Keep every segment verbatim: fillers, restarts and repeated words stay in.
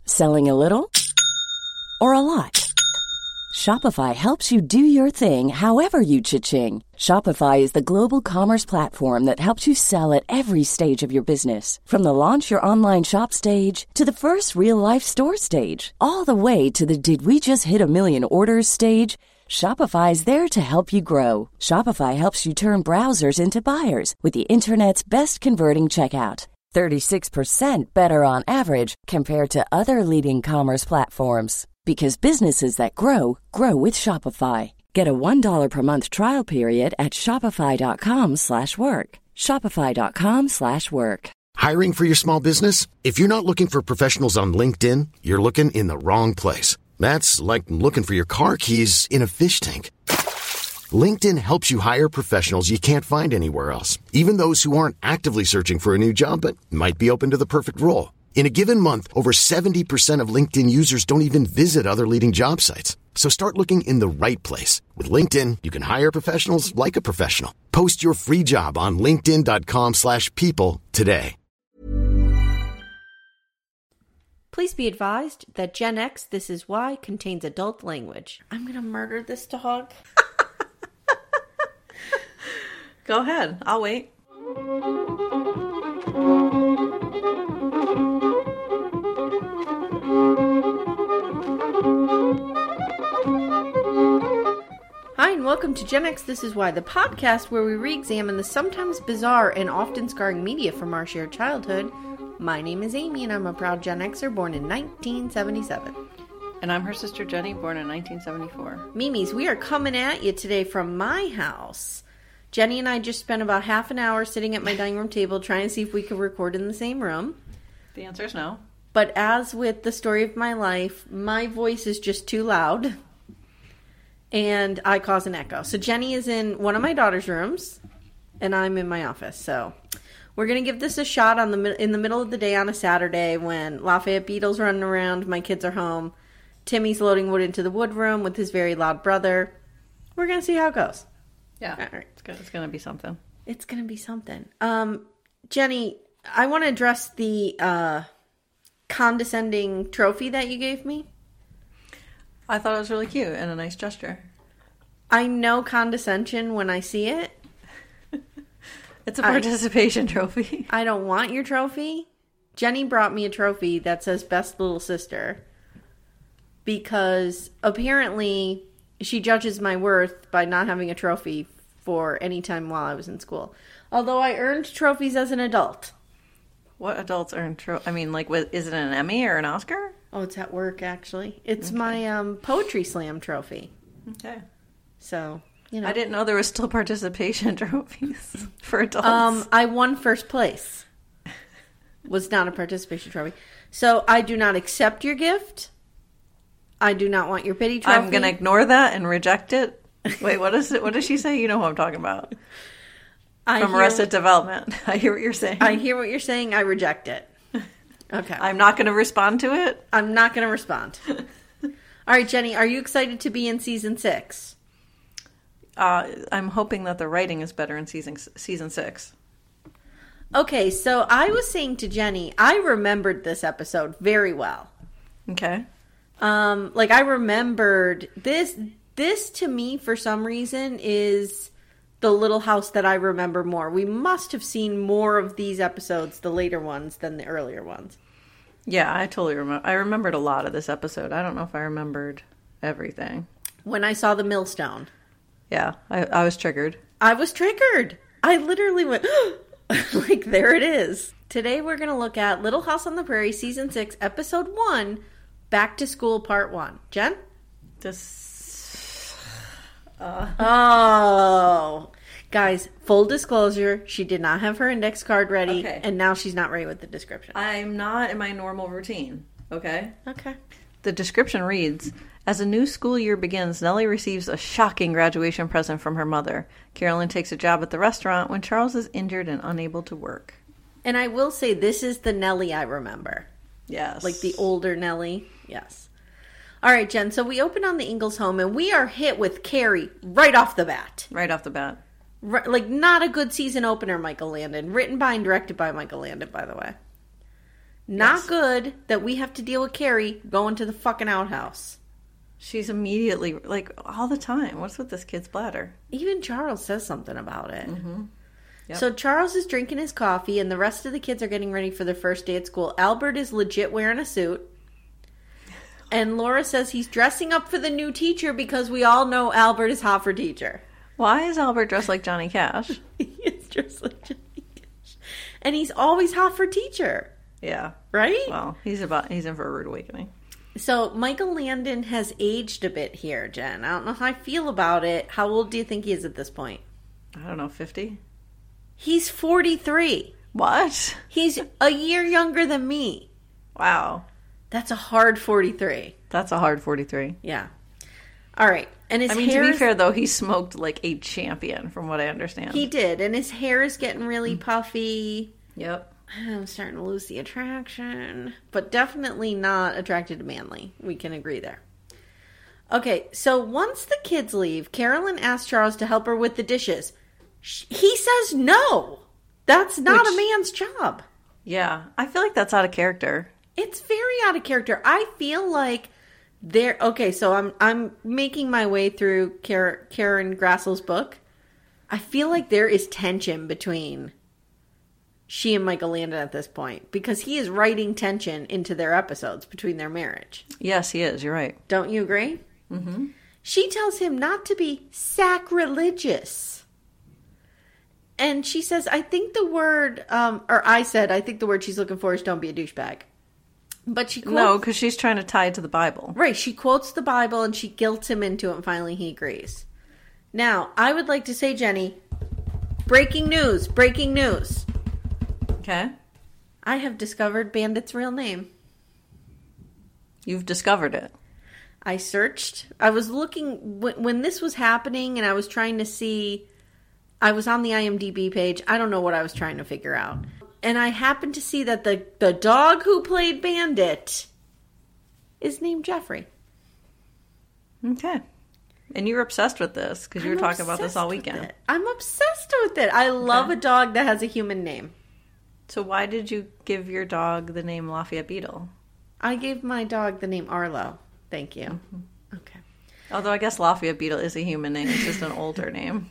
Selling a little or a lot? Shopify helps you do your thing however you cha-ching. Shopify is the global commerce platform that helps you sell at every stage of your business. From the launch your online shop stage to the first real-life store stage, all the way to the did we just hit a million orders stage. Shopify is there to help you grow. Shopify helps you turn browsers into buyers with the internet's best converting checkout. thirty-six percent better on average compared to other leading commerce platforms. Because businesses that grow, grow with Shopify. Get a one dollar per month trial period at shopify.com slash work. Shopify.com slash work. Hiring for your small business? If you're not looking for professionals on LinkedIn, you're looking in the wrong place. That's like looking for your car keys in a fish tank. LinkedIn helps you hire professionals you can't find anywhere else, even those who aren't actively searching for a new job but might be open to the perfect role. In a given month, over seventy percent of LinkedIn users don't even visit other leading job sites. So start looking in the right place. With LinkedIn, you can hire professionals like a professional. Post your free job on linkedin.com slash people today. Please be advised that Gen X This Is Why contains adult language. I'm going to murder this dog. Go ahead. I'll wait. Hi, and welcome to Gen X This Is Why, the podcast where we re-examine the sometimes bizarre and often scarring media from our shared childhood. My name is Amy, and I'm a proud Gen Xer born in nineteen seventy-seven. And I'm her sister Jenny, born in nineteen seventy-four. Mimis, we are coming at you today from my house. Jenny and I just spent about half an hour sitting at my dining room table trying to see if we could record in the same room. The answer is no. But as with the story of my life, my voice is just too loud. And I cause an echo. So Jenny is in one of my daughter's rooms, and I'm in my office. So we're going to give this a shot on the in the middle of the day on a Saturday when Lafayette Beetle's running around, my kids are home, Timmy's loading wood into the wood room with his very loud brother. We're going to see how it goes. Yeah, all right. it's going it's to be something. It's going to be something. Um, Jenny, I want to address the uh, condescending trophy that you gave me. I thought it was really cute and a nice gesture. I know condescension when I see it. It's a participation I, trophy. I don't want your trophy. Jenny brought me a trophy that says Best Little Sister. Because apparently she judges my worth by not having a trophy for any time while I was in school. Although I earned trophies as an adult. What adults earn trophies? I mean, like, is it an Emmy or an Oscar? Oh, it's at work, actually. It's okay. my um, Poetry Slam trophy. Okay. So, you know. I didn't know there was still participation trophies for adults. Um, I won first place. Was not a participation trophy. So, I do not accept your gift. I do not want your pity trophy. I'm going to ignore that and reject it. Wait, what is it? What does she say? You know who I'm talking about. I From Arrested what, Development. I hear what you're saying. I hear what you're saying. I reject it. Okay. I'm not going to respond to it? I'm not going to respond. All right, Jenny, are you excited to be in season six? Uh, I'm hoping that the writing is better in season season six. Okay, so I was saying to Jenny, I remembered this episode very well. Okay. Um, like, I remembered this. This, to me, for some reason, is the Little House that I remember more. We must have seen more of these episodes, the later ones, than the earlier ones. Yeah, I totally remember. I remembered a lot of this episode. I don't know if I remembered everything. When I saw the millstone. Yeah, I, I was triggered. I was triggered. I literally went, like, there it is. Today we're going to look at Little House on the Prairie, Season six, Episode one, Back to School, Part one. Jen? This... Uh. Oh, guys, full disclosure, she did not have her index card ready, okay. And now she's not ready with the description. I'm not in my normal routine, okay? Okay. The description reads, as a new school year begins, Nellie receives a shocking graduation present from her mother. Carolyn takes a job at the restaurant when Charles is injured and unable to work. And I will say, this is the Nellie I remember. Yes. Like the older Nellie. Yes. All right, Jen, so we open on the Ingalls home, and we are hit with Carrie right off the bat. Right off the bat. Right, like, not a good season opener, Michael Landon. Written by and directed by Michael Landon, by the way. Not Yes. good that we have to deal with Carrie going to the fucking outhouse. She's immediately, like, all the time. What's with this kid's bladder? Even Charles says something about it. Mm-hmm. Yep. So Charles is drinking his coffee, and the rest of the kids are getting ready for their first day at school. Albert is legit wearing a suit. And Laura says he's dressing up for the new teacher because we all know Albert is hot for teacher. Why is Albert dressed like Johnny Cash? He is dressed like Johnny Cash. And he's always hot for teacher. Yeah. Right? Well, he's about he's in for a rude awakening. So Michael Landon has aged a bit here, Jen. I don't know how I feel about it. How old do you think he is at this point? I don't know, fifty? He's forty-three. What? He's a year younger than me. Wow. That's a hard forty-three. That's a hard forty-three. Yeah. All right. And his I mean, hair to be is- fair, though, he smoked like a champion, from what I understand. He did. And his hair is getting really puffy. Yep. I'm starting to lose the attraction. But definitely not attracted to Manly. We can agree there. Okay. So once the kids leave, Carolyn asks Charles to help her with the dishes. He says no. That's not Which- a man's job. Yeah. I feel like that's out of character. It's very out of character. I feel like there. Okay, so I'm I'm making my way through Karen, Karen Grassel's book. I feel like there is tension between she and Michael Landon at this point because he is writing tension into their episodes between their marriage. Yes, he is. You're right. Don't you agree? Mm-hmm. She tells him not to be sacrilegious. And she says, I think the word, um, or I said, I think the word she's looking for is don't be a douchebag. But she quotes, No, because she's trying to tie it to the Bible. right, she quotes the Bible and she guilts him into it and finally he agrees. Now, I would like to say, Jenny, breaking news, breaking news. Okay. I have discovered Bandit's real name. You've discovered it. I searched. I was looking, when, when this was happening and I was trying to see, I was on the I M D B page. I don't know what I was trying to figure out. And I happened to see that the, the dog who played Bandit is named Jeffrey. Okay. And you were obsessed with this because you were I'm talking about this all obsessed with weekend. it. I'm obsessed with it. I love Okay. a dog that has a human name. So why did you give your dog the name Lafayette Beetle? I gave my dog the name Arlo. Thank you. Mm-hmm. Okay. Although I guess Lafayette Beetle is a human name. It's just an older name.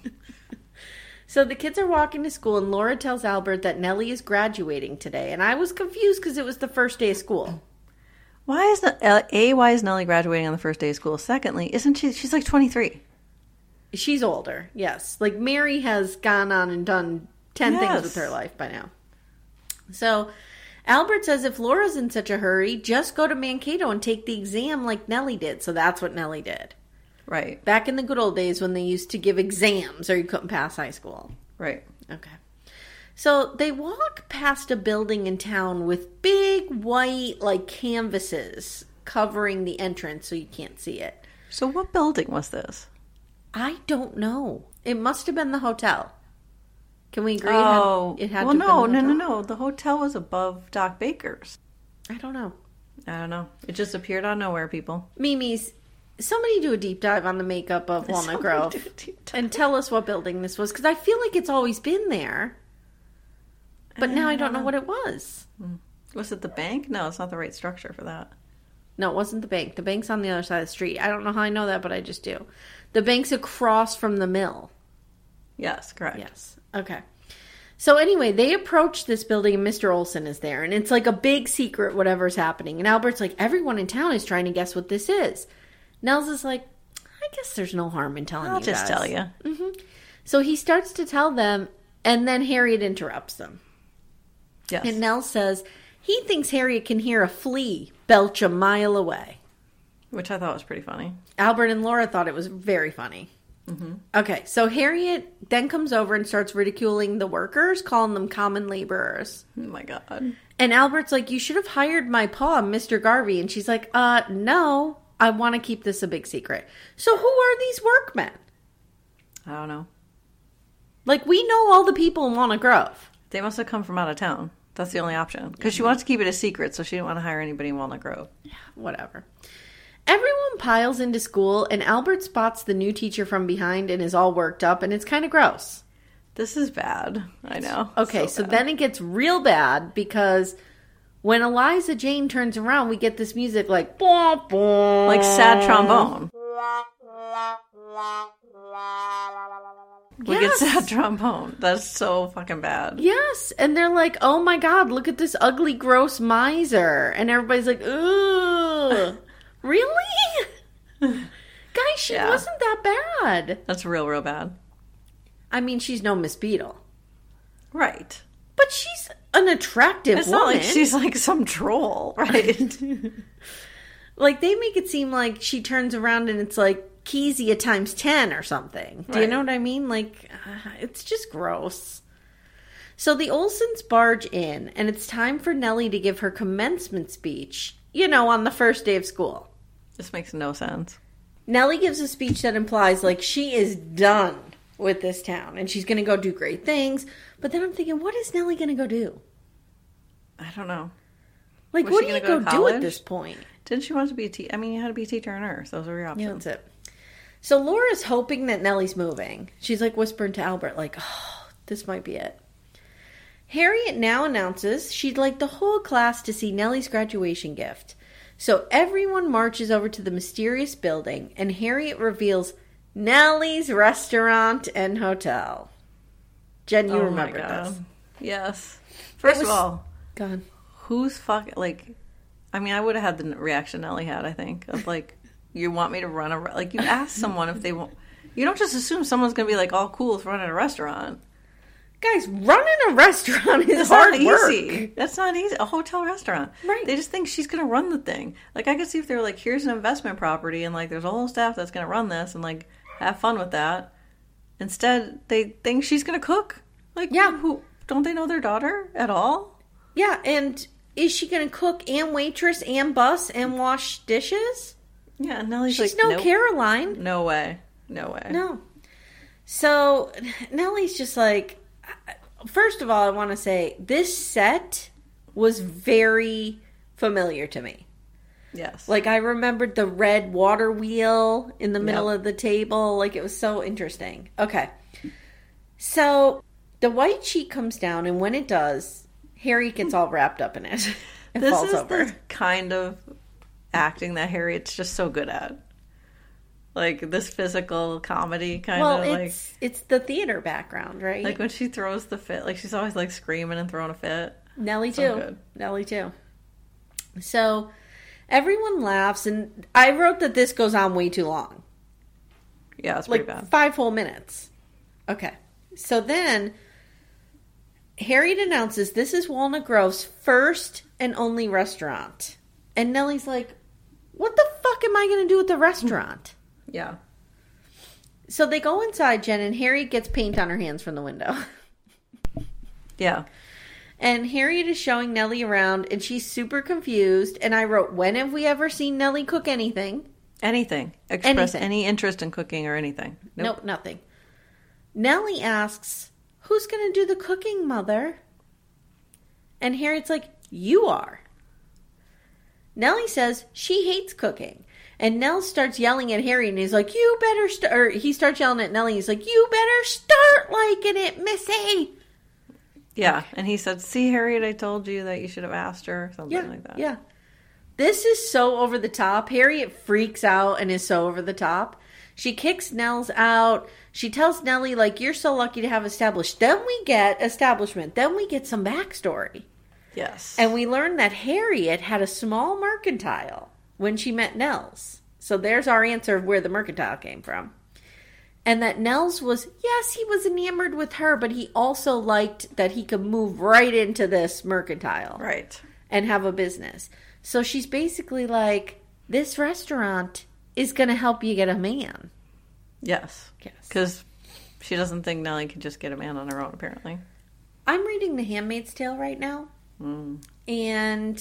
So the kids are walking to school, and Laura tells Albert that Nellie is graduating today. And I was confused because it was the first day of school. Why is the A? Why is Nellie graduating on the first day of school? Secondly, isn't she? She's like twenty-three. She's older, yes. Like Mary has gone on and done ten Yes. things with her life by now. So Albert says if Laura's in such a hurry, just go to Mankato and take the exam like Nellie did. So that's what Nellie did. Right. Back in the good old days when they used to give exams or you couldn't pass high school. Right. Okay. So they walk past a building in town with big white, like, canvases covering the entrance so you can't see it. So what building was this? I don't know. It must have been the hotel. Can we agree? Oh, it had, it had well, to no, have been no, the no, hotel? no. The hotel was above Doc Baker's. I don't know. I don't know. It just appeared out of nowhere, people. Mimi's, somebody do a deep dive on the makeup of Walnut Somebody Grove do a deep dive. and tell us what building this was, because I feel like it's always been there, but now I don't know what it was. Was it the bank? No, it's not the right structure for that. No, it wasn't the bank. The bank's on the other side of the street. I don't know how I know that, but I just do. The bank's across from the mill. Yes, correct. Yes. Okay. So anyway, they approach this building and Mister Olson is there. And it's like a big secret, whatever's happening. And Albert's like, everyone in town is trying to guess what this is. Nels is like, I guess there's no harm in telling I'll you just guys. tell you. So he starts to tell them, and then Harriet interrupts them. Yes. And Nels says he thinks Harriet can hear a flea belch a mile away. Which I thought was pretty funny. Albert and Laura thought it was very funny. Okay, so Harriet then comes over and starts ridiculing the workers, calling them common laborers. Oh my god. And Albert's like, you should have hired my pa, Mister Garvey. And she's like, uh, no, I want to keep this a big secret. So who are these workmen? I don't know. Like, we know all the people in Walnut Grove. They must have come from out of town. That's the only option. Because she wants to keep it a secret, so she didn't want to hire anybody in Walnut Grove. Whatever. Everyone piles into school, and Albert spots the new teacher from behind and is all worked up, and it's kind of gross. This is bad. I know. Okay, so, bad. then it gets real bad because When Eliza Jane turns around, we get this music like, boom, boom. Like sad trombone. We Yes. get sad trombone. That's so fucking bad. Yes. And they're like, oh my God, look at this ugly, gross miser. And everybody's like, ooh, really? Guys, she Yeah. wasn't that bad. That's real, real bad. I mean, she's no Miss Beadle. Right. But she's an attractive It's woman. not like she's like some troll, right? Like, they make it seem like she turns around and it's like Kezia times ten or something. Do you Right. know what I mean? Like, uh, it's just gross. So the Olsens barge in, and it's time for Nellie to give her commencement speech, you know, on the first day of school. This makes no sense. Nellie gives a speech that implies, like, she is done with this town, and she's going to go do great things. But then I'm thinking, what is Nellie going to go do? I don't know. Like, Was what she do you gonna go, go to do at college? this point? Didn't she want to be a teacher? I mean, you had to be a teacher and nurse. Those were your Yeah, options. that's it. So Laura's hoping that Nellie's moving. She's like whispering to Albert, like, oh, this might be it. Harriet now announces she'd like the whole class to see Nellie's graduation gift. So everyone marches over to the mysterious building, and Harriet reveals Nellie's restaurant and hotel. Jen, you Oh my remember God. this. Yes. First was- of all, God. who's fuck like? I mean, I would have had the reaction Nellie had. I think of like, you want me to run a re-? Like you ask someone if they want. You don't just assume someone's gonna be like all cool with running a restaurant. Guys, running a restaurant is That's hard not work. easy. That's not easy. A hotel restaurant. Right. They just think she's gonna run the thing. Like I could see if they were like, here's an investment property, and like there's a whole staff that's gonna run this, and like have fun with that. Instead, they think she's gonna cook. Like, Yeah. who don't they know their daughter at all? Yeah, and is she going to cook and waitress and bus and wash dishes? Yeah, and Nellie's She's like, no nope. Caroline. No way. No way. No. So Nellie's just like, first of all, I want to say this set was very familiar to me. Yes. Like, I remembered the red water wheel in the middle Yep. of the table. Like, it was so interesting. Okay. So the white sheet comes down, and when it does, Harry gets all wrapped up in it. It this falls is over. the kind of acting that Harriet's just so good at. Like this physical comedy kind Well, of like it's it's the theater background, right? like when she throws the fit, like she's always like screaming and throwing a fit. Nellie so too. good. Nellie too. So everyone laughs, and I wrote that this goes on way too long. Yeah, it's Like pretty bad. five whole minutes. Okay. So then Harriet announces this is Walnut Grove's first and only restaurant. And Nellie's like, what the fuck am I going to do at the restaurant? Yeah. So they go inside, Jen, and Harriet gets paint on her hands from the window. Yeah. And Harriet is showing Nellie around, and she's super confused. And I wrote, when have we ever seen Nellie cook anything? Anything. Express Anything. any interest in cooking or anything. Nope, nothing. Nellie asks, who's going to do the cooking, Mother? And Harriet's like, you are. Nellie says she hates cooking. And Nell starts yelling at Harry, and he's like, you better start. Or he starts yelling at Nellie. He's like, you better start liking it, Missy. Yeah. And he said, see, Harriet, I told you that you should have asked her. Something Yeah, like that. yeah. This is so over the top. Harriet freaks out and is so over the top. She kicks Nels out. She tells Nellie, like, you're so lucky to have established. Then we get establishment. Then we get some backstory. Yes. And we learn that Harriet had a small mercantile when she met Nels. So there's our answer of where the mercantile came from. And that Nels was, yes, he was enamored with her, but he also liked that he could move right into this mercantile. Right. And have a business. So she's basically like, this restaurant is going to help you get a man. Yes. Yes. Because she doesn't think Nellie can just get a man on her own, apparently. I'm reading The Handmaid's Tale right now. Mm. And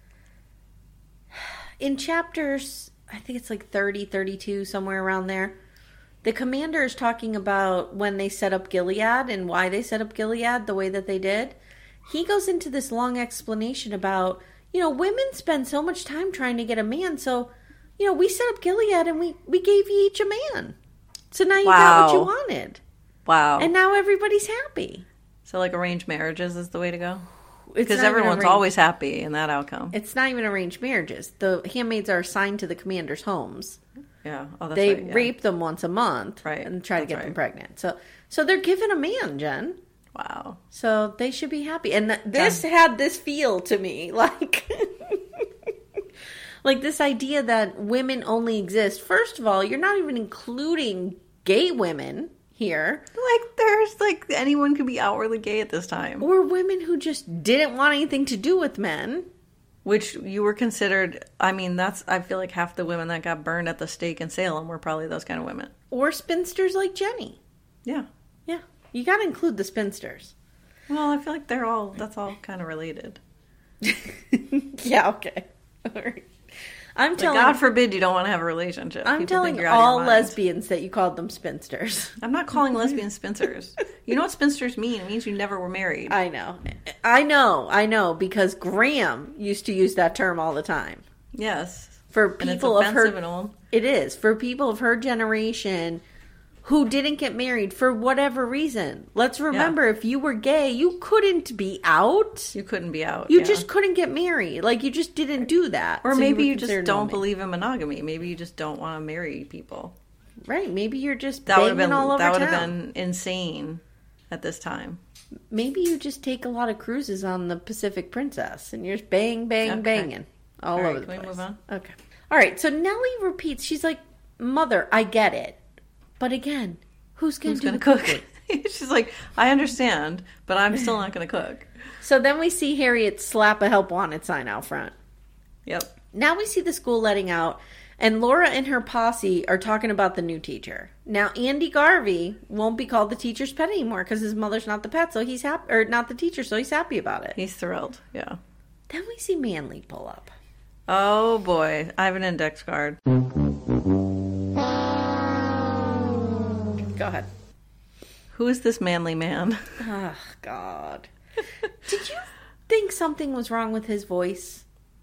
in chapters, I think it's like thirty, thirty-two, somewhere around there, the commander is talking about when they set up Gilead and why they set up Gilead the way that they did. He goes into this long explanation about, you know, women spend so much time trying to get a man, so, you know, we set up Gilead and we, we gave you each a man. So now you got what you Wow. wanted. Wow. And now everybody's happy. So, like, arranged marriages is the way to go? Because everyone's arranged, always happy in that outcome. It's not even arranged marriages. The handmaids are assigned to the commanders' homes. Yeah. Oh, that's they right, yeah. rape them once a month right. and try to that's get right. them pregnant. So so they're given a man, Jen. Wow. So they should be happy. And th- this yeah. had this feel to me. Like, like this idea that women only exist. First of all, you're not even including gay women here. Like, there's, like, anyone could be outwardly gay at this time. Or women who just didn't want anything to do with men. Which you were considered, I mean, that's, I feel like half the women that got burned at the stake in Salem were probably those kind of women. Or spinsters like Jenny. Yeah. Yeah. You got to include the spinsters. Well, I feel like they're all, that's all kind of related. Yeah, okay. All right. I'm like, telling. God forbid you don't want to have a relationship. I'm People telling think you're out of all your mind. lesbians that you called them spinsters. I'm not calling lesbians spinsters. You know what spinsters mean? It means you never were married. I know. I know. I know. Because Graham used to use that term all the time. Yes. For And it's people of her. offensive and old. It is. For people of her generation who didn't get married for whatever reason. Let's remember, yeah. if you were gay, you couldn't be out. You couldn't be out. You yeah. just couldn't get married. Like, you just didn't do that. Or so maybe you, you just don't normal. believe in monogamy. Maybe you just don't want to marry people. Right. Maybe you're just that banging would have been, all over That would town. have been insane at this time. Maybe you just take a lot of cruises on the Pacific Princess and you're just bang, bang, Okay. banging all, all right, over the can place. we move on? Okay. All right. So Nellie repeats. She's like, "Mother, I get it, but again, who's going Who's to going to cook?" She's like, "I understand, but I'm still not going to cook." So then we see Harriet slap a help wanted sign out front. Yep. Now we see the school letting out, and Laura and her posse are talking about the new teacher. Now Andy Garvey won't be called the teacher's pet anymore because his mother's not the pet, so he's happy, or not the teacher, so he's happy about it. He's thrilled. Yeah. Then we see Manly pull up. Oh boy, I have an index card. Go ahead. Who is this manly man? Oh, God. Did you think something was wrong with his voice?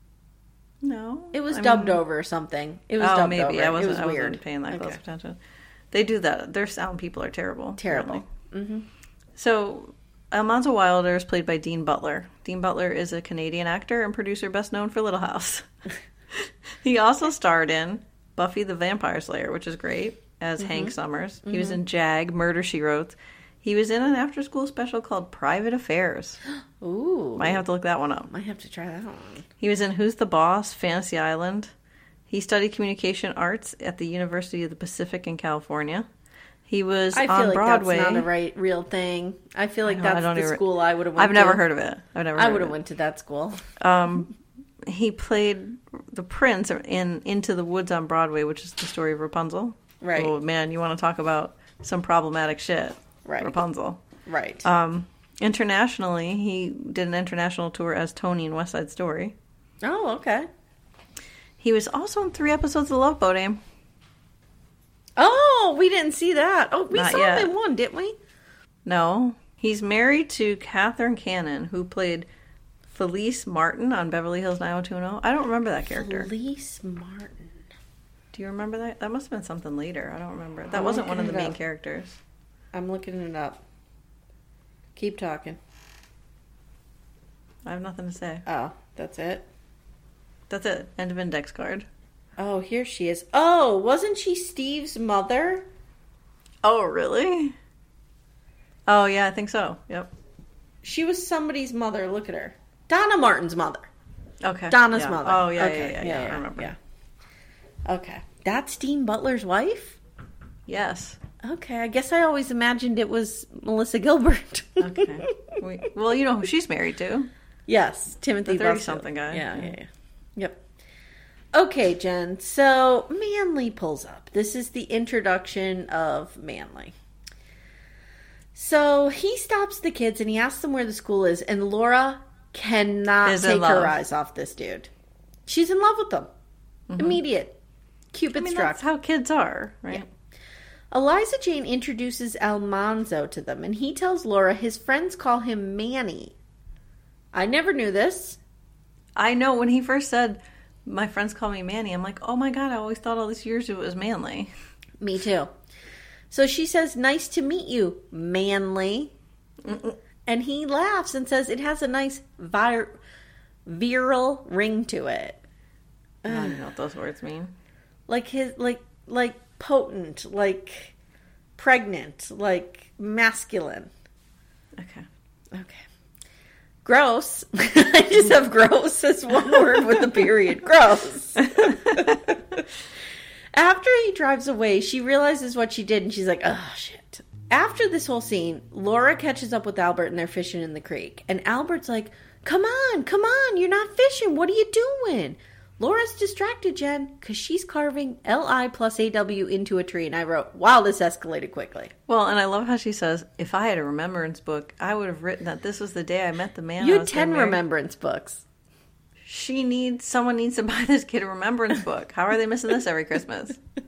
No. It was I dubbed mean, over or something. It was oh, dubbed maybe. over. I wasn't, it was I weird. wasn't paying that close Okay. attention. They do that. Their sound people are terrible. Terrible. Mm-hmm. So, Almanzo Wilder is played by Dean Butler. Dean Butler is a Canadian actor and producer best known for Little House. He also starred in Buffy the Vampire Slayer, which is great, as Mm-hmm. Hank Summers. He was in Jag, Murder, She Wrote. He was in an after-school special called Private Affairs. Ooh. Might have to look that one up. Might have to try that one. He was in Who's the Boss? Fantasy Island. He studied communication arts at the University of the Pacific in California. He was I feel on like Broadway. that's not a right real thing. I feel like I know, I that's don't the even- school I would have went I've to. never heard of it. I've never. I heard would of have it. went to that school. Um, he played the prince in Into the Woods on Broadway, which is the story of Rapunzel. Right. Oh man, you want to talk about some problematic shit? Right. Rapunzel. Right. Um, internationally, he did an international tour as Tony in West Side Story. Oh, okay. He was also in three episodes of Love Boat Aim. Oh, we didn't see that. Oh, we Not saw yet. him in one, didn't we? No, he's married to Catherine Cannon, who played Felice Martin on Beverly Hills nine oh two one oh. I don't remember that character. Felice Martin. Do you remember that? That must have been something later. I don't remember. That I'm wasn't one of the looking it main up. characters. I'm looking it up. Keep talking. I have nothing to say. Oh, that's it? That's it. End of index card. Oh, here she is. Oh, wasn't she Steve's mother? Oh, really? Oh, yeah, I think so. Yep. She was somebody's mother. Look at her. Donna Martin's mother. Okay. Donna's yeah. mother. Oh, yeah, Okay. yeah, yeah, yeah, I remember. Yeah. Okay. That's Dean Butler's wife? Yes. Okay, I guess I always imagined it was Melissa Gilbert. Okay. we, well, you know who she's married to. Yes, Timothy The Busfield. thirty-something guy. Yeah, Yeah. yeah, yeah. Yep. Okay, Jen. So Manly pulls up. This is the introduction of Manly. So he stops the kids and he asks them where the school is, and Laura cannot Is in take her love. eyes off this dude. She's in love with him. Immediate. Cupid I mean, struck. that's how kids are, right? Yeah. Eliza Jane introduces Almanzo to them, and he tells Laura his friends call him Manny. I never knew this. I know when he first said, my friends call me Manny, I'm like, oh my God, I always thought all these years it was Manly. Me too. So she says, nice to meet you, Manly. Mm-mm. And he laughs and says it has a nice vir- virile ring to it. I don't know what those words mean. Like his, like, like potent, like pregnant, like masculine. Okay. Okay. Gross. I just have gross as one word with a period. Gross. After he drives away, she realizes what she did and she's like, oh, shit. After this whole scene, Laura catches up with Albert and they're fishing in the creek. And Albert's like, come on, come on, you're not fishing. What are you doing? Laura's distracted, Jen, because she's carving L I plus A W into a tree. And I wrote, wow, this escalated quickly. Well, and I love how she says, if I had a remembrance book, I would have written that this was the day I met the man. You I had was ten gonna marry. remembrance books. She needs, someone needs to buy this kid a remembrance book. How are they missing this every Christmas?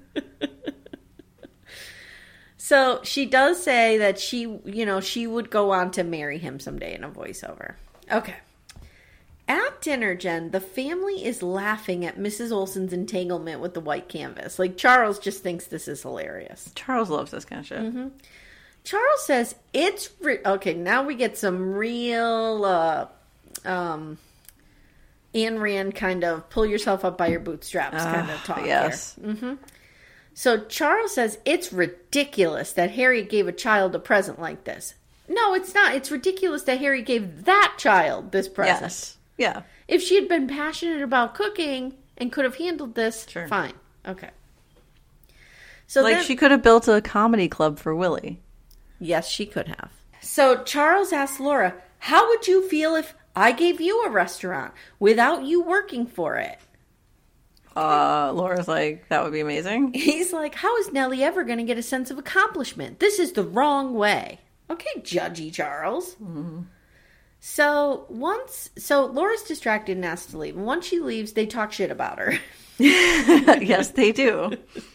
So she does say that she, you know, she would go on to marry him someday in a voiceover. Okay. At dinner, Jen, the family is laughing at Missus Olsen's entanglement with the white canvas. Like, Charles just thinks this is hilarious. Charles loves this kind of shit. Mm-hmm. Charles says it's... Re- okay, now we get some real... Uh, um, Ayn Rand kind of pull yourself up by your bootstraps uh, kind of talk yes. here. Mm-hmm. So Charles says it's ridiculous that Harry gave a child a present like this. No, it's not. It's ridiculous that Harry gave that child this present. Yes. Yeah. If she had been passionate about cooking and could have handled this, sure. Fine. Okay. So like then, she could have built a comedy club for Willie. Yes, she could have. So Charles asks Laura, how would you feel if I gave you a restaurant without you working for it? Uh, Laura's like, that would be amazing. He's like, how is Nellie ever going to get a sense of accomplishment? This is the wrong way. Okay, judgy Charles. Mm-hmm. So once, so Laura's distracted and asks to leave. And once she leaves, they talk shit about her. Yes, they do.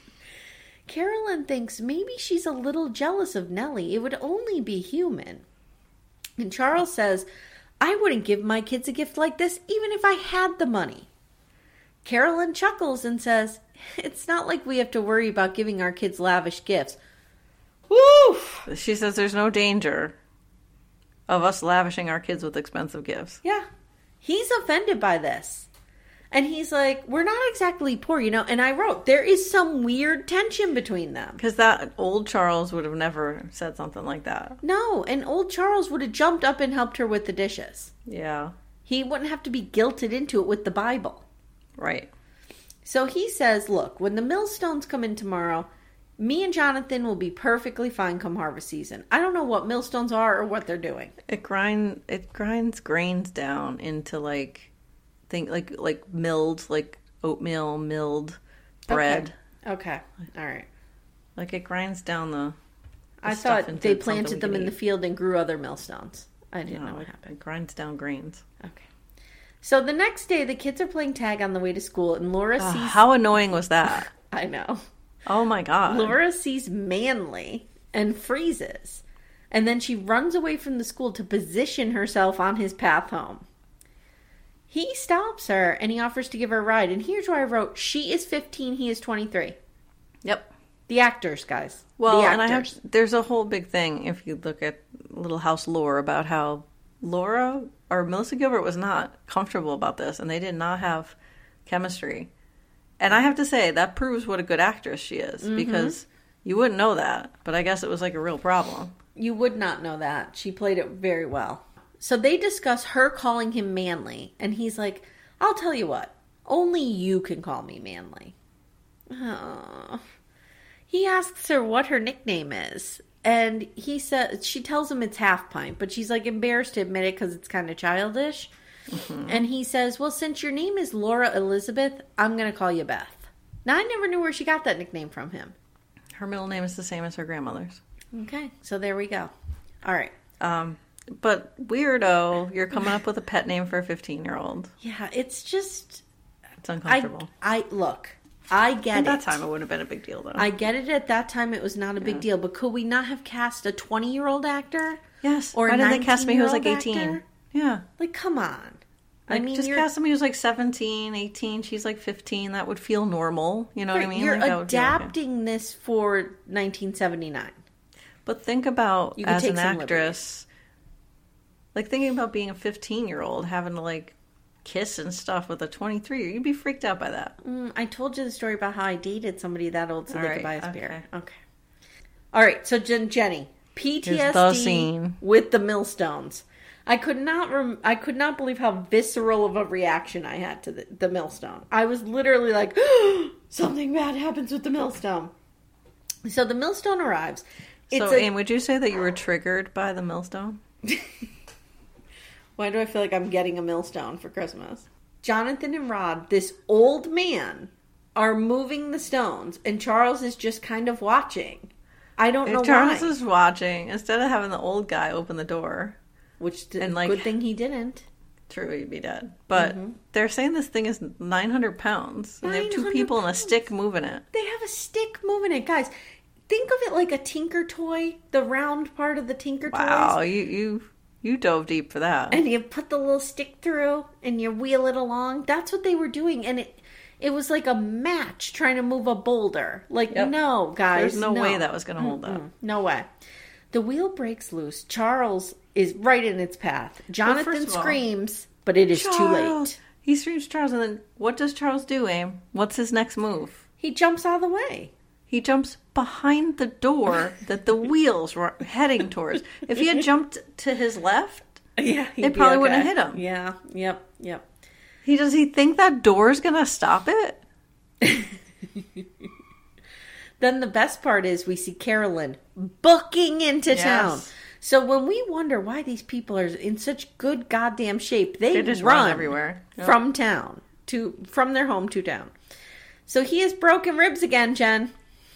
Carolyn thinks maybe she's a little jealous of Nellie. It would only be human. And Charles says, I wouldn't give my kids a gift like this even if I had the money. Carolyn chuckles and says, it's not like we have to worry about giving our kids lavish gifts. Woo! She says there's no danger of us lavishing our kids with expensive gifts. Yeah. He's offended by this. And he's like, we're not exactly poor, you know. And I wrote, there is some weird tension between them. Because that old Charles would have never said something like that. No, and old Charles would have jumped up and helped her with the dishes. Yeah. He wouldn't have to be guilted into it with the Bible. Right. So he says, look, when the millstones come in tomorrow, me and Jonathan will be perfectly fine come harvest season. I don't know what millstones are or what they're doing. It grind it grinds grains down into like think like like milled, like oatmeal milled bread. Okay. okay. All right. Like it grinds down the, the I stuff thought into they planted something them we in can the eat. field and grew other millstones. I didn't No, know what it, happened. it grinds down grains. Okay. So the next day, the kids are playing tag on the way to school, and Laura Uh, sees... how annoying was that? I know. Oh my god. Laura sees Manly and freezes. And then she runs away from the school to position herself on his path home. He stops her and he offers to give her a ride. And here's where I wrote, she is fifteen, he is twenty-three. Yep. The actors, guys. Well, the and I have actors. there's a whole big thing if you look at Little House lore about how Laura or Melissa Gilbert was not comfortable about this, and they did not have chemistry. And I have to say that proves what a good actress she is, Mm-hmm. because you wouldn't know that, but I guess it was like a real problem. You would not know that. She played it very well. So they discuss her calling him Manly, and he's like, I'll tell you what, only you can call me Manly. Oh. He asks her what her nickname is, and he says, she tells him it's Half Pint, but she's like embarrassed to admit it because it's kind of childish. Mm-hmm. And he says, well, since your name is Laura Elizabeth, I'm going to call you Beth. Now, I never knew where she got that nickname from him. Her middle name is the same as her grandmother's. Okay, so there we go. All right. Um, but weirdo, you're coming up with a pet name for a fifteen-year-old. Yeah, it's just... It's uncomfortable. I, I look, I get At it. that time, it would have been a big deal, though. I get it. At that time, it was not a big Yeah. deal. But could we not have cast a twenty-year-old actor? Yes. Or Why a did they cast me who was like nineteen-year-old eighteen? actor? Yeah. Like, come on. I Like, mean, just you're, cast somebody who's like seventeen, eighteen. She's like fifteen. That would feel normal. You know what I mean? You're Like, that would be okay. adapting this for nineteen seventy-nine. But think about, You could as take an some actress, Like, thinking about being a fifteen-year-old, having to, like, kiss and stuff with a twenty-three, you'd be freaked out by that. Mm, I told you the story about how I dated somebody that old so All they right, could buy us okay. beer. Okay. All right, so Jen- Jenny, P T Here's the S D scene. with the millstones. I could not rem- I could not believe how visceral of a reaction I had to the, the millstone. I was literally like, something bad happens with the millstone. So the millstone arrives. It's So, a- Anne, would you say that you were triggered by the millstone? Why do I feel like I'm getting a millstone for Christmas? Jonathan and Rod, this old man, are moving the stones, and Charles is just kind of watching. I don't know If Charles why. is watching, instead of having the old guy open the door, Which, did, and, like- good thing he didn't. true, he'd be dead. But they're saying this thing is nine hundred pounds, and they have two nine hundred people and a pounds. stick moving it. They have a stick moving it. Guys, think of it like a Tinker toy, the round part of the Tinker Wow, toys. you you you dove deep for that. And you put the little stick through, and you wheel it along. That's what they were doing, and it it was like a match trying to move a boulder. Like, Yep. no, guys. There's no, way that was going to hold up. No way. The wheel breaks loose. Charles is right in its path. Jonathan first of all, screams, but it is too Charles! late. He screams Charles, and then what does Charles do, Aim? What's his next move? He jumps out of the way. He jumps behind the door that the wheels were heading towards. If he had jumped to his left, Yeah, it probably wouldn't have hit him. Yeah, yep, yep. He does he think that door's gonna stop it? Then the best part is we see Carolyn booking into Yes. town. So when we wonder why these people are in such good goddamn shape, they, They just run, run everywhere. Yep. from town to from their home to town. So he has broken ribs again, Jen.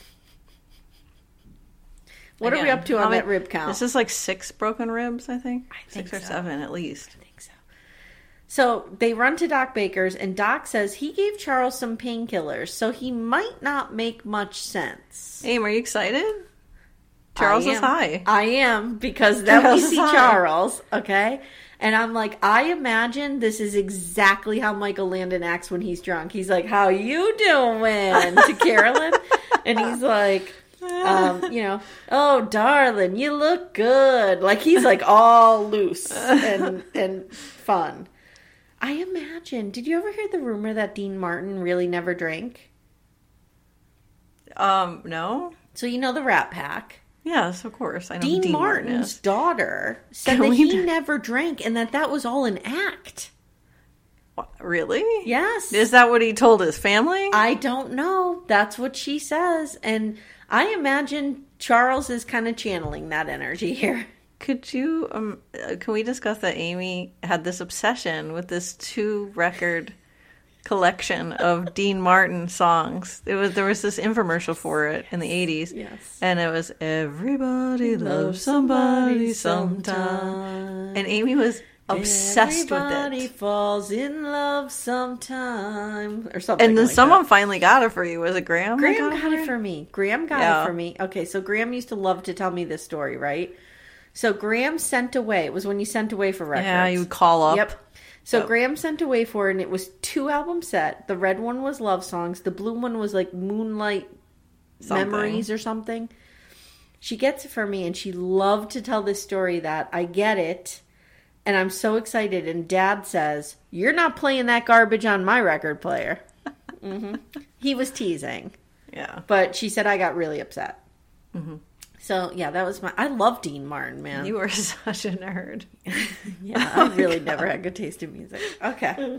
What are we Again, up to how on many- that rib count? This is like six broken ribs, I think. I think six or so. seven at least. I think so. So they run to Doc Baker's, and Doc says he gave Charles some painkillers, so he might not make much sense. Aim, are you excited? Charles I is am. high. I am, because then Charles we is see high. Charles, okay? And I'm like, I imagine this is exactly how Michael Landon acts when he's drunk. He's like, how you doing? to Carolyn. And he's like, um, you know, oh, darling, you look good. Like, he's like all loose and, and fun. I imagine, did you ever hear the rumor that Dean Martin really never drank? Um, no? So you know the Rat Pack. Yes, of course. I know Dean, Dean Martin Martin's is. daughter said Can that we he do- never drank and that that was all an act. What, really? Yes. Is that what he told his family? I don't know. That's what she says. And I imagine Charles is kind of channeling that energy here. Could you, um, uh, can we discuss that Amy had this obsession with this two record collection of Dean Martin songs? It was, there was this infomercial for it in the eighties. Yes. And it was, everybody loves somebody sometime. And Amy was obsessed Everybody with it. falls in love sometime. Or something And then like someone that. finally got it for you. Was it Graham? that Graham got got it it for me. Graham got Yeah. it for me. Okay, so Graham used to love to tell me this story, right? So Graham sent away. It was when you sent away for records. Yeah, you would call up. Yep. So Yep. Graham sent away for it, and it was two album set. The red one was Love Songs. The blue one was like Moonlight Something. Memories or something. She gets it for me, and she loved to tell this story that I get it, and I'm so excited. And Dad says, "You're not playing that garbage on my record player." hmm He was teasing. Yeah. But she said I got really upset. Mm-hmm. So, yeah, that was my... I love Dean Martin, man. You were such a nerd. Yeah, I really never had good taste in music. Okay.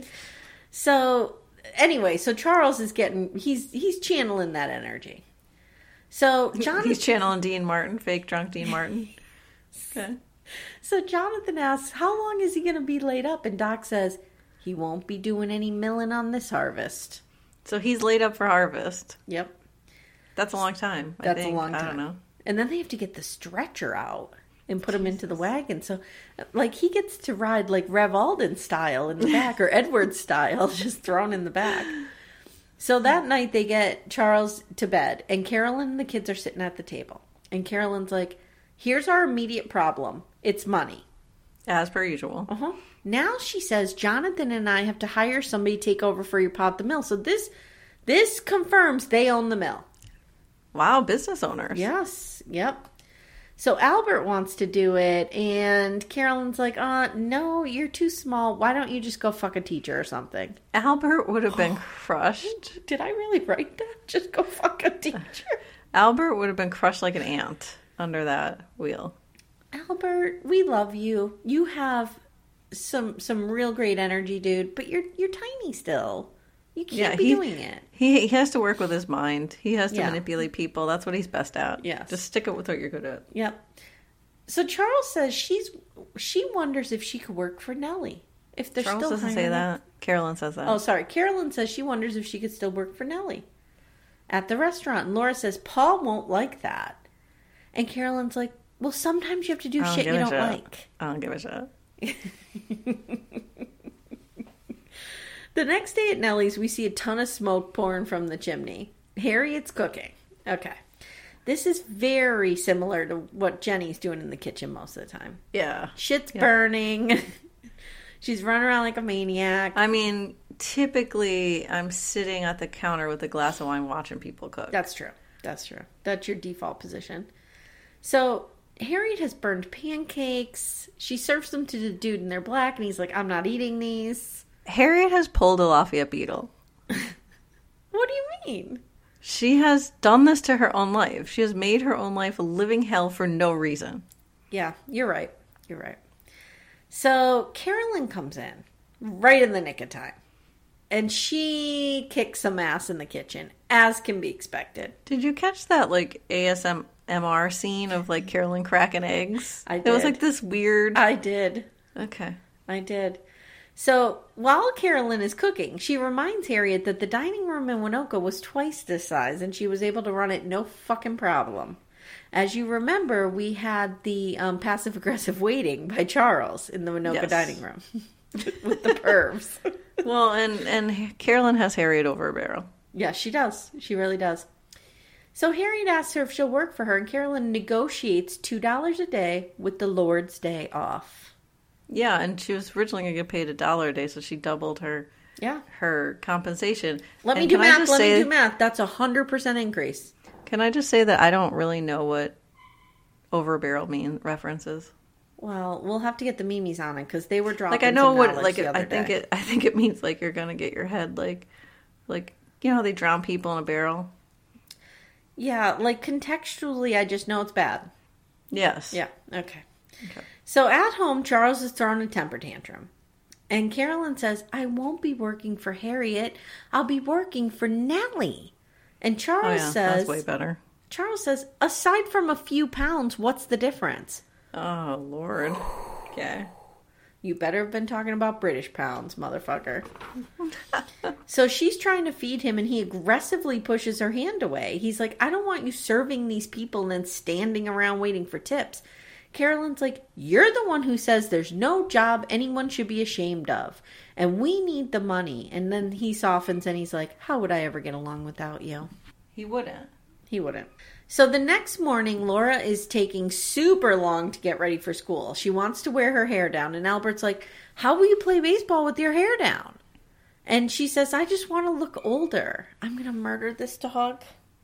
So, anyway, so Charles is getting... He's he's channeling that energy. So, Jonathan... He's channeling Dean Martin, fake drunk Dean Martin. Okay. So, Jonathan asks, how long is he going to be laid up? And Doc says, he won't be doing any milling on this harvest. So he's laid up for harvest. Yep. That's a long time. I That's think. a long time. I don't know. And then they have to get the stretcher out and put him into the wagon. So, like, he gets to ride, like, Rev Alden style in the back, or Edward style, just thrown in the back. So that night they get Charles to bed, and Carolyn and the kids are sitting at the table. And Carolyn's like, here's our immediate problem. It's money. As per usual. Uh-huh. Now she says, Jonathan and I have to hire somebody to take over for your Pop the Mill. So this this confirms they own the mill. Wow, business owners. Yes. Yep. So Albert wants to do it, and Carolyn's like, uh, no, you're too small. Why don't you just go fuck a teacher or something? Albert would have been crushed. Did I really write that? Just go fuck a teacher? Albert would have been crushed like an ant under that wheel. Albert, we love you. You have some some real great energy, dude, but you're you're tiny still. You can't yeah, be he, doing it. He he has to work with his mind. He has to yeah. manipulate people. That's what he's best at. Yes. Just stick it with what you're good at. Yep. So Charles says she's she wonders if she could work for Nellie. If they're Charles still doesn't say that. Carolyn says that. Oh, sorry. Carolyn says she wonders if she could still work for Nellie at the restaurant. And Laura says Paul won't like that. And Carolyn's like, well, sometimes you have to do shit you don't shit. like. I don't give a shit. The next day at Nellie's, we see a ton of smoke pouring from the chimney. Harriet's cooking. Okay. This is very similar to what Jenny's doing in the kitchen most of the time. Yeah. Shit's yeah. burning. She's running around like a maniac. I mean, typically, I'm sitting at the counter with a glass of wine watching people cook. That's true. That's true. That's your default position. So, Harriet has burned pancakes. She serves them to the dude in their black, and he's like, I'm not eating these. Harriet has pulled a Lafayette Beetle. What do you mean? She has done this to her own life. She has made her own life a living hell for no reason. Yeah, you're right. You're right. So Carolyn comes in right in the nick of time. And she kicks some ass in the kitchen, as can be expected. Did you catch that, like, A S M R scene of, like, Carolyn cracking eggs? I did. It was, like, this weird... I did. Okay. I did. So, while Carolyn is cooking, she reminds Harriet that the dining room in Winoka was twice this size, and she was able to run it no fucking problem. As you remember, we had the um, passive-aggressive waiting by Charles in the Winoka yes. dining room. With the pervs. Well, and, and Carolyn has Harriet over a barrel. Yeah, she does. She really does. So Harriet asks her if she'll work for her, and Carolyn negotiates two dollars a day with the Lord's Day off. Yeah, and she was originally going to get paid a dollar a day, so she doubled her yeah her compensation. Let and me do math. Let say, me do math. That's a one hundred percent increase. Can I just say that I don't really know what over a barrel mean references? Well, we'll have to get the memes on it because they were dropping. Like I know some what like the I think day. it I think it means like you're going to get your head like like you know how they drown people in a barrel? Yeah, like contextually I just know it's bad. Yes. Yeah. Okay. Okay. So at home, Charles is throwing a temper tantrum. And Carolyn says, I won't be working for Harriet. I'll be working for Nellie. And Charles oh, yeah. says... That's way better. Charles says, aside from a few pounds, what's the difference? Oh, Lord. Okay. You better have been talking about British pounds, motherfucker. So she's trying to feed him, and he aggressively pushes her hand away. He's like, I don't want you serving these people and then standing around waiting for tips. Carolyn's like, you're the one who says there's no job anyone should be ashamed of. And we need the money. And then he softens and he's like, how would I ever get along without you? He wouldn't. He wouldn't. So the next morning, Laura is taking super long to get ready for school. She wants to wear her hair down. And Albert's like, how will you play baseball with your hair down? And she says, I just want to look older. I'm going to murder this dog.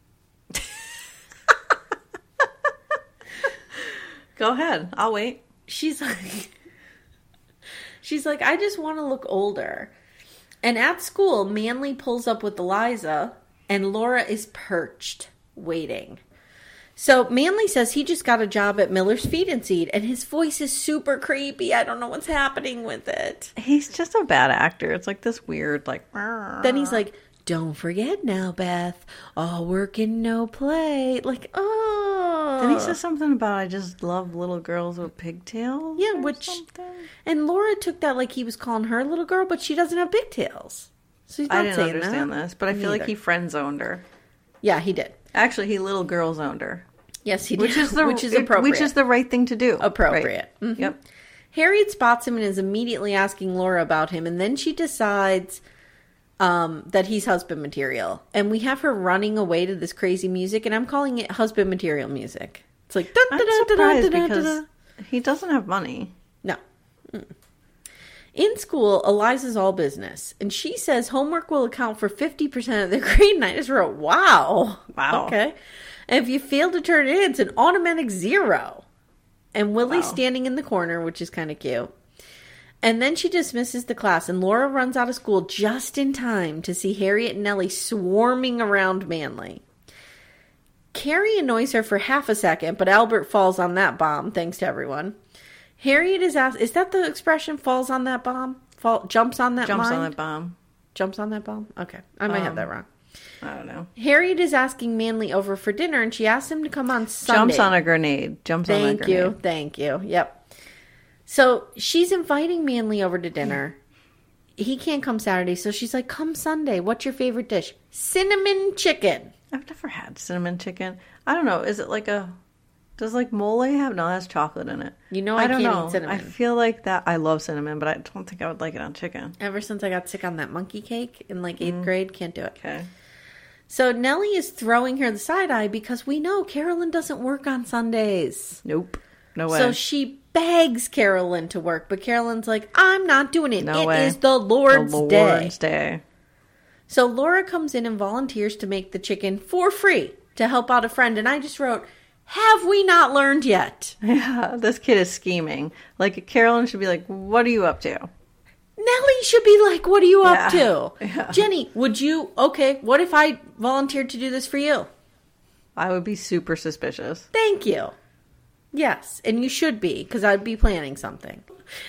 Go ahead. I'll wait. She's like, she's like, I just want to look older. And at school, Manly pulls up with Eliza, and Laura is perched, waiting. So Manly says he just got a job at Miller's Feed and Seed, and his voice is super creepy. I don't know what's happening with it. He's just a bad actor. It's like this weird, like... Then he's like, don't forget now, Beth. All work and no play. Like, oh. Then he says something about, I just love little girls with pigtails. Yeah, which... Something. And Laura took that like he was calling her a little girl, but she doesn't have pigtails. So he's not I didn't saying understand that. this, but I Me feel like either. he friend-zoned her. Yeah, he did. Actually, he little girl zoned her. Yes, he did. Which is the which is appropriate. Which is the right thing to do. Appropriate. Right. Mm-hmm. Yep. Harriet spots him and is immediately asking Laura about him, and then she decides um, that he's husband material. And we have her running away to this crazy music, and I'm calling it husband material music. It's like... I'm surprised because he doesn't have money. No. Mm. In school, Eliza's all business, and she says homework will account for fifty percent of their grade, and I just wrote, wow. Wow. Okay. And if you fail to turn it in, it's an automatic zero. And Willie's Wow. standing in the corner, which is kind of cute. And then she dismisses the class, and Laura runs out of school just in time to see Harriet and Nellie swarming around Manly. Carrie annoys her for half a second, but Albert falls on that bomb, thanks to everyone. Harriet is asked, is that the expression, falls on that bomb? Fall, jumps on that Jumps mine? on that bomb. Jumps on that bomb? Okay. I might Um, have that wrong. I don't know. Harriet is asking Manly over for dinner, and she asks him to come on Sunday. Jumps on a grenade. Jumps on a Thank grenade. you. Thank you. Yep. So she's inviting Manly over to dinner. He can't come Saturday, so she's like, come Sunday. What's your favorite dish? Cinnamon chicken. I've never had cinnamon chicken. I don't know. Is it like a... Does like mole have? No, it has chocolate in it. You know I don't can't know. eat cinnamon. I feel like that... I love cinnamon, but I don't think I would like it on chicken. Ever since I got sick on that monkey cake in like eighth grade, can't do it. Okay. So Nellie is throwing her the side eye because we know Carolyn doesn't work on Sundays. Nope. No way. So she begs Carolyn to work, but Carolyn's like, I'm not doing it. No It way. is the Lord's, the Day. Lord's Day. So Laura comes in and volunteers to make the chicken for free to help out a friend. And I just wrote, have we not learned yet? Yeah, this kid is scheming. Like, Carolyn should be like, what are you up to? Nellie should be like, what are you up Yeah. to? Yeah. Jenny, would you, okay, what if I volunteered to do this for you? I would be super suspicious. Thank you. Yes, and you should be, because I'd be planning something.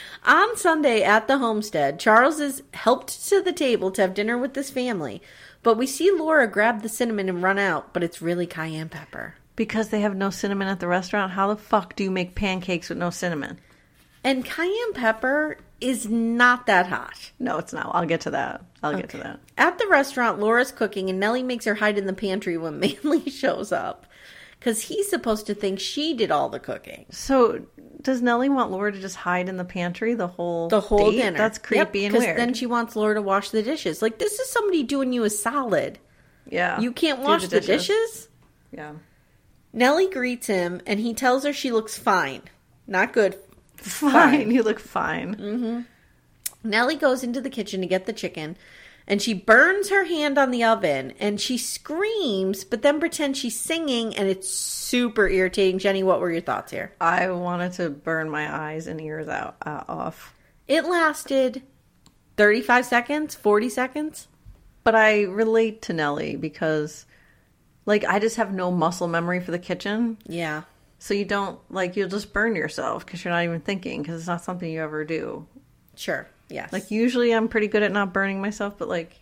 On Sunday at the homestead, Charles is helped to the table to have dinner with this family, but we see Laura grab the cinnamon and run out, but it's really cayenne pepper. Because they have no cinnamon at the restaurant, how the fuck do you make pancakes with no cinnamon? And cayenne pepper is not that hot. No, it's not. I'll get to that. I'll get to that. At the restaurant, Laura's cooking, and Nellie makes her hide in the pantry when Manly shows up. Because he's supposed to think she did all the cooking. So, does Nellie want Laura to just hide in the pantry the whole The whole date? dinner. That's creepy Yep, and 'cause weird. then she wants Laura to wash the dishes. Like, this is somebody doing you a solid. yeah. You can't Do wash the dishes? Yeah. Nellie greets him, and he tells her she looks fine. Not good. Fine. You look fine. Nellie goes into the kitchen to get the chicken, and she burns her hand on the oven, and she screams, but then pretends she's singing, and it's super irritating. Jenny, what were your thoughts here? I wanted to burn my eyes and ears out uh, off. It lasted thirty-five seconds, forty seconds. But I relate to Nellie because, like, I just have no muscle memory for the kitchen. Yeah. So you don't, like, you'll just burn yourself because you're not even thinking because it's not something you ever do. Sure. Yes. Like, usually I'm pretty good at not burning myself, but, like,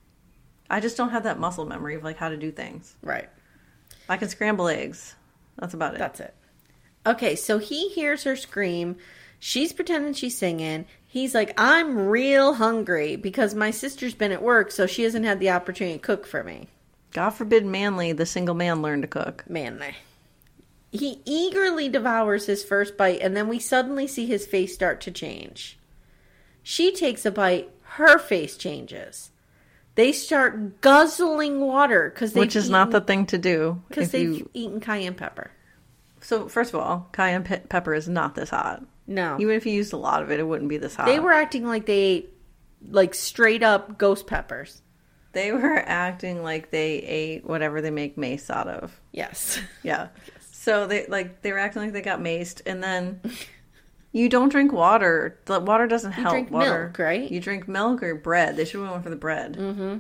I just don't have that muscle memory of, like, how to do things. Right. I can scramble eggs. That's about it. That's it. Okay, so he hears her scream. She's pretending she's singing. He's like, I'm real hungry because my sister's been at work, so she hasn't had the opportunity to cook for me. God forbid Manly, the single man, learn to cook. Manly. He eagerly devours his first bite, and then we suddenly see his face start to change. She takes a bite. Her face changes. They start guzzling water because they Which is not the thing to do. because if they've you... eaten cayenne pepper. So, first of all, cayenne pe- pepper is not this hot. No, Even if you used a lot of it, it wouldn't be this hot. they were acting like they ate like straight up ghost peppers. They were acting like they ate whatever they make mace out of. Yes. Yeah. So they like they were acting like they got maced, and then you don't drink water. The water doesn't help. drink water, milk, right? You drink milk or bread. They should have went for the bread.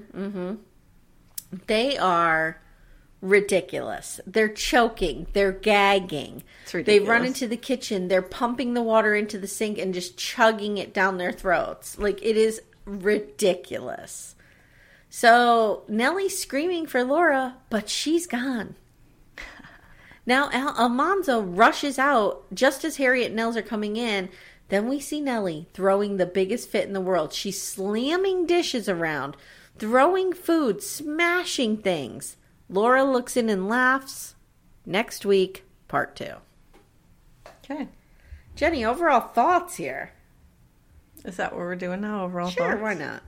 They are ridiculous. They're choking. They're gagging. It's They ridiculous. run into the kitchen. They're pumping the water into the sink and just chugging it down their throats. Like, it is ridiculous. So Nellie's screaming for Laura, but she's gone. Now Al- Almanzo rushes out just as Harriet and Nels are coming in. Then we see Nellie throwing the biggest fit in the world. She's slamming dishes around, throwing food, smashing things. Laura looks in and laughs. Next week, part two. Okay. Jenny, overall thoughts here? Is that what we're doing now? Overall Sure, thoughts? why not?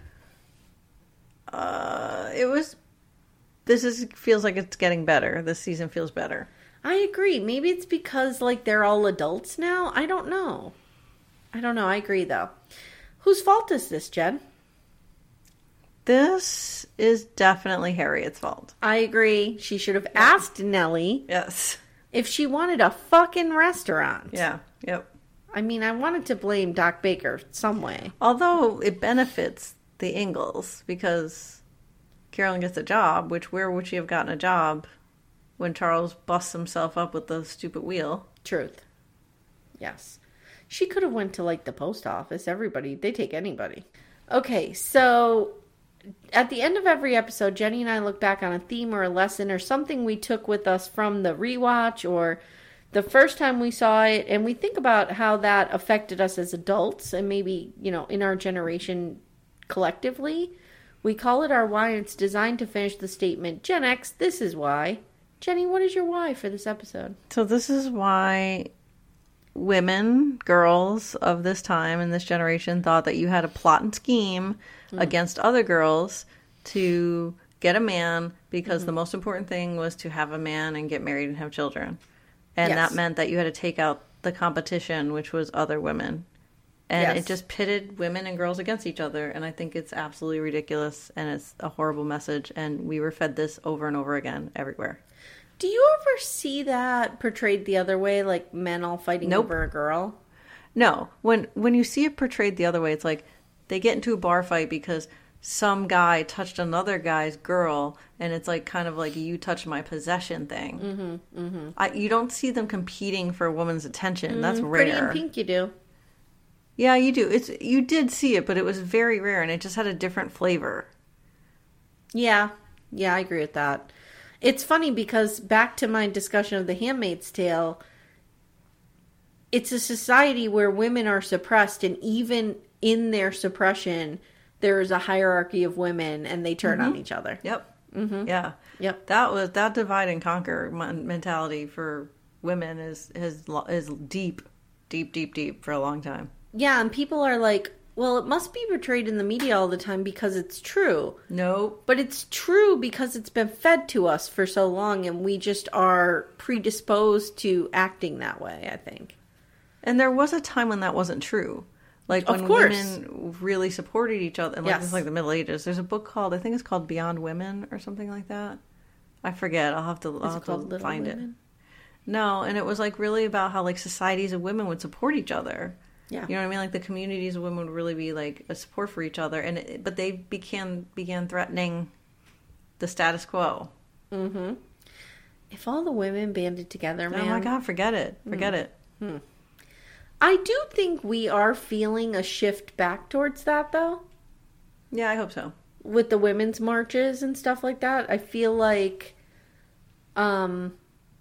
Uh, it was. This is feels like it's getting better. This season feels better. I agree. Maybe it's because, like, they're all adults now. I don't know. I don't know. I agree, though. Whose fault is this, Jen? This is definitely Harriet's fault. I agree. She should have asked Nellie Yes. if she wanted a fucking restaurant. Yeah. Yep. I mean, I wanted to blame Doc Baker some way. Although it benefits the Ingalls because Carolyn gets a job, which where would she have gotten a job when Charles busts himself up with the stupid wheel? Truth. Yes. She could have went to, like, the post office. Everybody, they take anybody. Okay, so at the end of every episode, Jenny and I look back on a theme or a lesson or something we took with us from the rewatch or the first time we saw it, and we think about how that affected us as adults and maybe, you know, in our generation collectively. We call it our why, and it's designed to finish the statement, Gen X, this is why. Jenny, what is your why for this episode? So this is why women, girls of this time and this generation thought that you had a plot and scheme mm. against other girls to get a man because mm-hmm. the most important thing was to have a man and get married and have children. And yes. that meant that you had to take out the competition, which was other women. And yes. it just pitted women and girls against each other. And I think it's absolutely ridiculous. And it's a horrible message. And we were fed this over and over again everywhere. Do you ever see that portrayed the other way? Like men all fighting nope. over a girl? No. When, when you see it portrayed the other way, it's like they get into a bar fight because some guy touched another guy's girl, and it's like kind of like you touched my possession thing. Mm-hmm, mm-hmm. I, you don't see them competing for a woman's attention. Mm, That's rare. Pretty in Pink, you do. Yeah, you do. It's you did see it, but it was very rare, and it just had a different flavor. Yeah, yeah, I agree with that. It's funny because back to my discussion of The Handmaid's Tale, it's a society where women are suppressed, and even in their suppression, there is a hierarchy of women, and they turn mm-hmm. on each other. Yep. Mm-hmm. Yeah. Yep. That was that divide and conquer mentality for women is is is deep, deep, deep, deep for a long time. Yeah, and people are like, well, it must be portrayed in the media all the time because it's true. No. But it's true because it's been fed to us for so long, and we just are predisposed to acting that way, I think. And there was a time when that wasn't true. Like when women really supported each other. And like, yes. It's like the Middle Ages. There's a book called, I think it's called Beyond Women or something like that. I forget. I'll have to, I'll have to find it. No, and it was like really about how like societies of women would support each other. Yeah. You know what I mean? Like the communities of women would really be like a support for each other. And it, but they began began threatening the status quo. Mm-hmm. If all the women banded together, man. Oh my God, forget it. Forget mm. it. Hmm. I do think we are feeling a shift back towards that, though. Yeah, I hope so. With the women's marches and stuff like that. I feel like, um,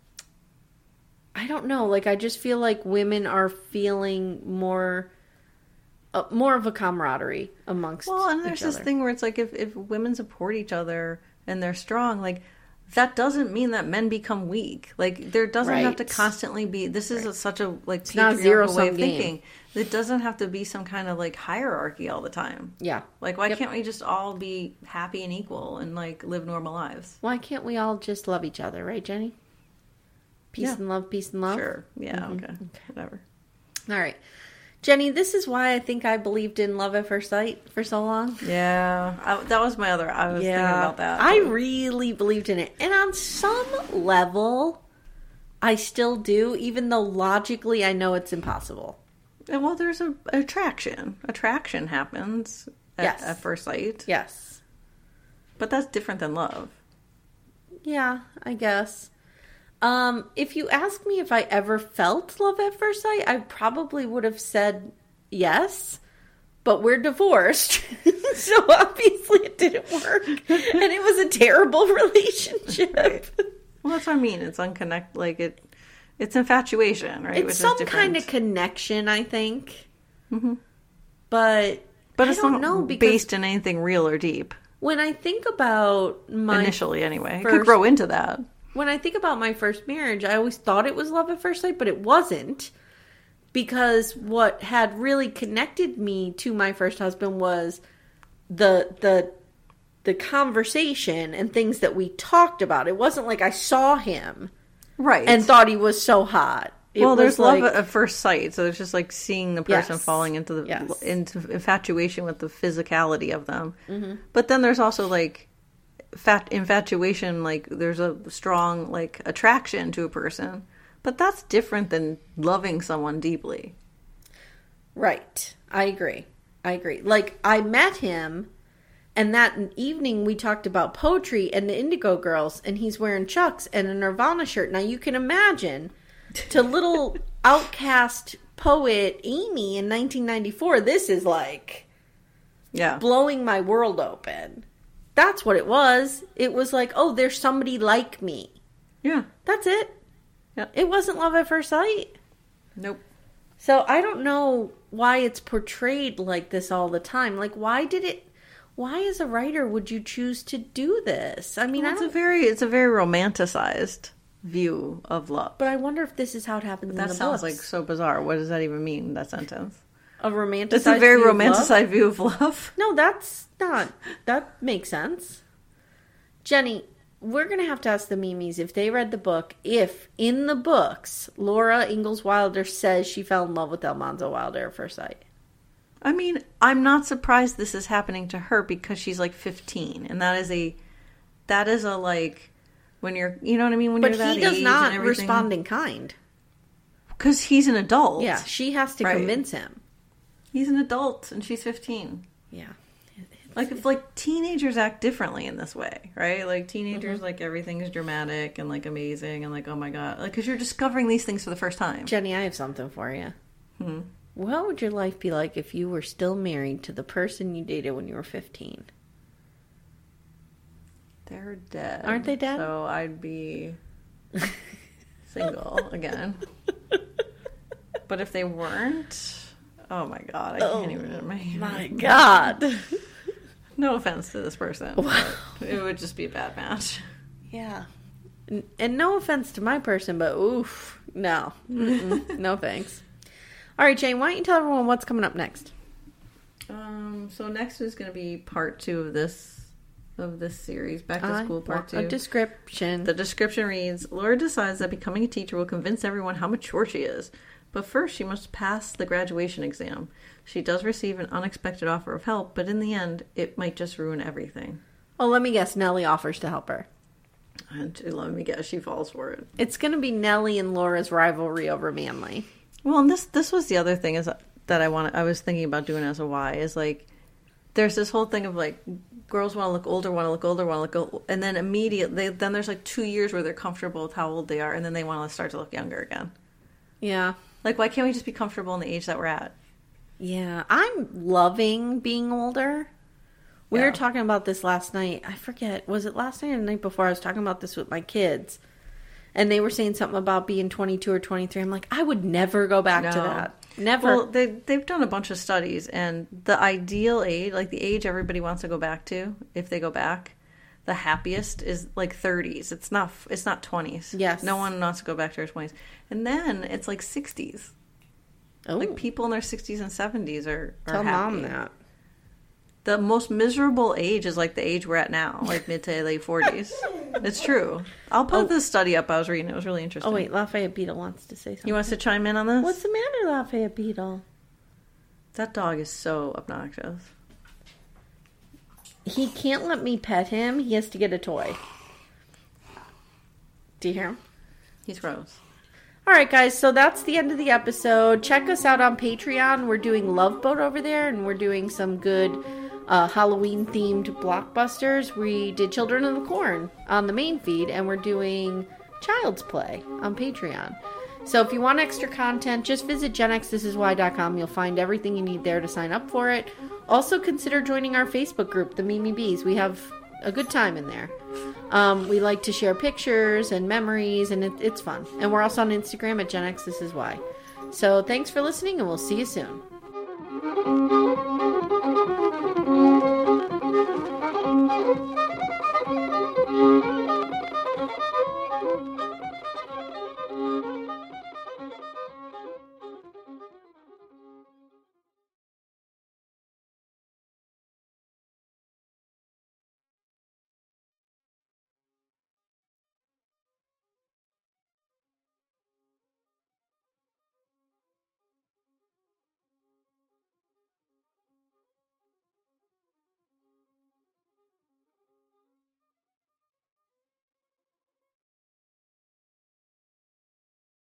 I don't know. Like, I just feel like women are feeling more, uh, more of a camaraderie amongst each other. Well, and there's this thing where it's like, if, if women support each other and they're strong, like, that doesn't mean that men become weak. Like, there doesn't right. have to constantly be... This is right. a, such a, like, it's not a zero-sum way of game. thinking. It doesn't have to be some kind of, like, hierarchy all the time. Yeah. Like, why yep. can't we just all be happy and equal and, like, live normal lives? Why can't we all just love each other, right, Jenny? Peace yeah. and love, peace and love? Sure. Yeah, mm-hmm. okay. okay. Whatever. All right. Jenny, this is why I think I believed in love at first sight for so long. Yeah. I, that was my other... I was yeah, thinking about that. I really believed in it. And on some level, I still do, even though logically I know it's impossible. And well, there's a attraction. Attraction happens at, yes. at first sight. Yes. But that's different than love. Yeah, I guess. Um, if you ask me if I ever felt love at first sight, I probably would have said yes, but we're divorced, so obviously it didn't work, and it was a terrible relationship. Right. Well, that's what I mean. It's unconnect, like it, it's infatuation, right? It's Which some is kind of connection, I think, mm-hmm. but but I it's don't not know because based in anything real or deep. When I think about my initially, anyway, first, it could grow into that. When I think about my first marriage, I always thought it was love at first sight, but it wasn't. Because what had really connected me to my first husband was the the the conversation and things that we talked about. It wasn't like I saw him right and thought he was so hot. It well, there's was like, love at first sight, so it's just like seeing the person Yes. falling into the Yes. into infatuation with the physicality of them. Mm-hmm. But then there's also like fat infatuation, like there's a strong like attraction to a person, but that's different than loving someone deeply. Right. I agree. I agree. Like, I met him, and that evening we talked about poetry and the Indigo Girls, and he's wearing Chucks and a Nirvana shirt. Now, you can imagine, to little outcast poet Amy in nineteen ninety-four, this is like Yeah. blowing my world open. That's what it was. It was like, oh, there's somebody like me. Yeah. That's it. Yeah. It wasn't love at first sight. Nope. So I don't know why it's portrayed like this all the time. Like, why did it... Why, as a writer, would you choose to do this? I mean, Well, I it's a don't... very it's a very romanticized view of love. But I wonder if this is how it happens in That the sounds books. like so bizarre. What does that even mean, that sentence? A romanticized It's a very view of love? romanticized view of love. No, that's not... That makes sense. Jenny, we're going to have to ask the Mimis if they read the book, if, in the books, Laura Ingalls Wilder says she fell in love with Almanzo Wilder at first sight. I mean, I'm not surprised this is happening to her because she's like fifteen, and that is a that is a like when you're you know what I mean when But you're that he does age not and everything. respond in kind. Because he's an adult. Yeah, she has to Right. convince him. He's an adult and she's fifteen. Yeah. Like if like teenagers act differently in this way, right? Like teenagers, mm-hmm. like everything is dramatic and like amazing and like oh my god, like because you're discovering these things for the first time. Jenny, I have something for you. Hmm. What would your life be like if you were still married to the person you dated when you were fifteen? They're dead. Aren't they dead? So I'd be single again. But if they weren't, oh my god, I can't even imagine. My God. No offense to this person, but it would just be a bad match. Yeah. And, and no offense to my person, but oof, no. Mm-mm. No thanks. All right, Jane, why don't you tell everyone what's coming up next? Um, so next is going to be part two of this of this series, Back to I School Part want Two. A description. The description reads: Laura decides that becoming a teacher will convince everyone how mature she is, but first she must pass the graduation exam. She does receive an unexpected offer of help, but in the end, it might just ruin everything. Well, let me guess. Nellie offers to help her. And let me guess, she falls for it. It's going to be Nellie and Laura's rivalry over Manly. Well, and this this was the other thing is that I want. I was thinking about doing as a Y is like, there's this whole thing of like, girls want to look older, want to look older, want to look old, and then immediately, then there's like two years where they're comfortable with how old they are, and then they want to start to look younger again. Yeah. Like, why can't we just be comfortable in the age that we're at? Yeah. I'm loving being older. We Yeah. were talking about this last night. I forget. Was it last night or the night before? I was talking about this with my kids. And they were saying something about being twenty-two or twenty-three. I'm like, I would never go back to No. that. Never. Well, they, they've done a bunch of studies, and the ideal age, like the age everybody wants to go back to, if they go back, the happiest is like thirties. It's not it's not twenties. Yes. No one wants to go back to their twenties. And then it's like sixties. oh, Like people in their sixties and seventies are, are tell happy. mom that. The most miserable age is like the age we're at now, like mid to late forties. It's true. I'll put Oh. this study up I was reading. It was really interesting. Oh, wait. Lafayette Beetle wants to say something. You want us to chime in on this? What's the matter, Lafayette Beetle? That dog is so obnoxious. He can't let me pet him. He has to get a toy. Do you hear him? He's gross. All right, guys. So that's the end of the episode. Check us out on Patreon. We're doing Love Boat over there, and we're doing some good uh, Halloween-themed blockbusters. We did Children of the Corn on the main feed, and we're doing Child's Play on Patreon. So if you want extra content, just visit gen x this is why dot com. You'll find everything you need there to sign up for it. Also consider joining our Facebook group, the Mimi Bees. We have a good time in there. Um, we like to share pictures and memories, and it, it's fun. And we're also on Instagram at gen x this is why. So thanks for listening, and we'll see you soon.